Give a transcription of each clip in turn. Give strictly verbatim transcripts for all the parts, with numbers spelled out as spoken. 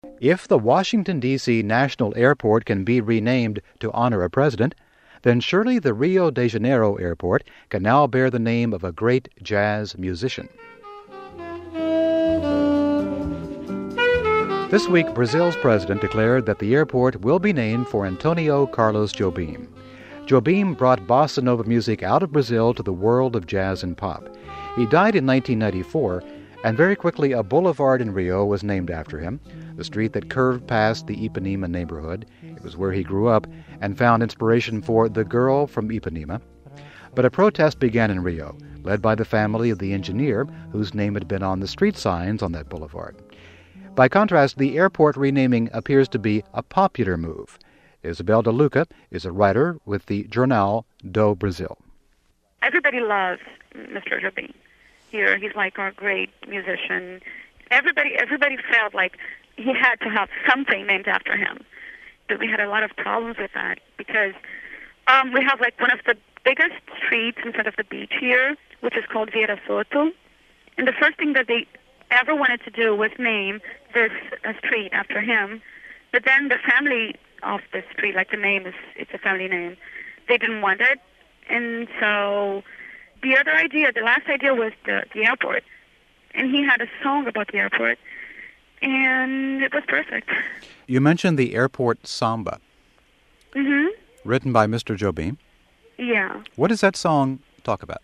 If the Washington, D C National Airport can be renamed to honor a president, then surely the Rio de Janeiro Airport can now bear the name of a great jazz musician. This week, Brazil's president declared that the airport will be named for Antonio Carlos Jobim. Jobim brought bossa nova music out of Brazil to the world of jazz and pop. He died in nineteen ninety-four, and very quickly a boulevard in Rio was named after him, the street that curved past the Ipanema neighborhood. It was where he grew up and found inspiration for The Girl from Ipanema. But a protest began in Rio, led by the family of the engineer whose name had been on the street signs on that boulevard. By contrast, the airport renaming appears to be a popular move. Isabel De Luca is a writer with the Jornal do Brasil. Everybody loves Mister Jobim. Here, he's like our great musician. Everybody, everybody felt like he had to have something named after him. But we had a lot of problems with that because um, we have like one of the biggest streets in front of the beach here, which is called Vieira Soto. And the first thing that they ever wanted to do was name this uh, street after him. But then the family of the street, like the name is, it's a family name, they didn't want it. And so the other idea, the last idea was the, the airport. And he had a song about the airport, and it was perfect. You mentioned the airport samba. Mm-hmm. Written by Mister Jobim. Yeah. What does that song talk about?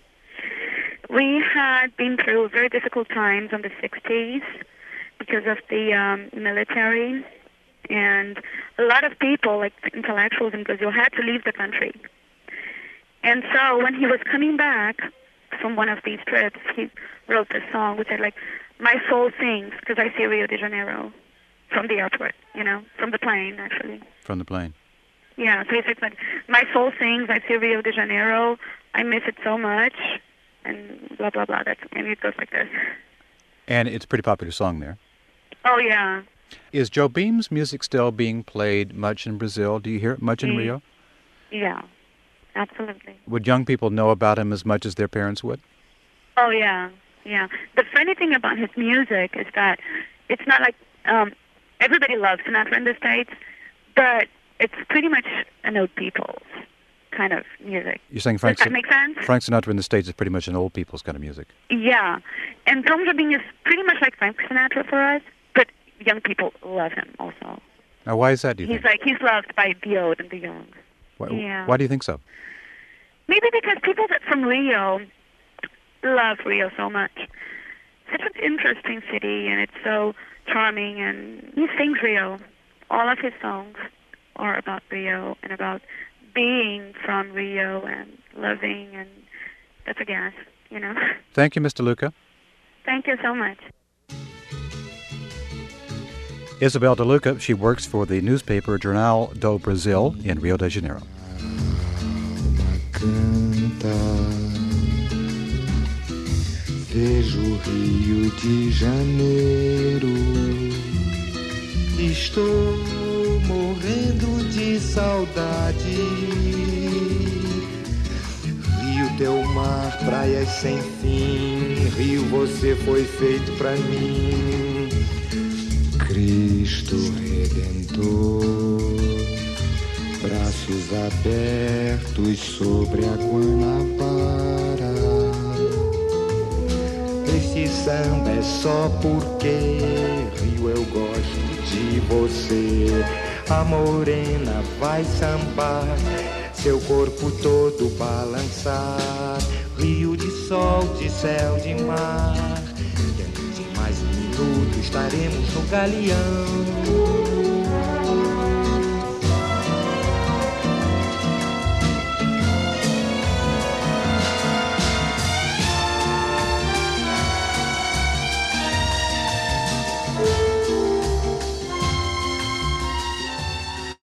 We had been through very difficult times in the sixties because of the um, military, and a lot of people, like intellectuals in Brazil, had to leave the country. And so when he was coming back from one of these trips, he wrote this song which said, like, my soul sings because I see Rio de Janeiro from the airport, you know, from the plane, actually. From the plane. Yeah, so he says, like, my soul sings, I see Rio de Janeiro, I miss it so much, and blah, blah, blah. That's, and it goes like this. And it's a pretty popular song there. Oh, yeah. Is Jobim's music still being played much in Brazil? Do you hear it much in Mm. Rio? Yeah, absolutely. Would young people know about him as much as their parents would? Oh, yeah, yeah. The funny thing about his music is that it's not like um, everybody loves Sinatra in the States, but it's pretty much an old people's kind of music. You're saying Frank, Does that make sense? Frank Sinatra in the States is pretty much an old people's kind of music. Yeah. And Tom Jobim is pretty much like Frank Sinatra for us, but young people love him also. Now, why is that, do you He's think? like, he's loved by the old and the young. Why, yeah. why do you think so? Maybe because people that from Rio love Rio so much. Such an interesting city, and it's so charming, and he sings Rio. All of his songs are about Rio and about being from Rio and loving, and that's a gas, you know. Thank you, Mister Luca. Thank you so much. Isabel De Luca, she works for the newspaper Jornal do Brasil in Rio de Janeiro. Canta, vejo Rio de Janeiro, estou morrendo de saudade. Rio, teu mar, praias sem fim, Rio, você foi feito pra mim. Cristo Redentor, braços abertos sobre a Guanabara. Esse samba é só porque, Rio, eu gosto de você. A morena vai sambar, seu corpo todo balançar. Rio de sol, de céu, de mar. Dentro de mais um minuto estaremos no galeão.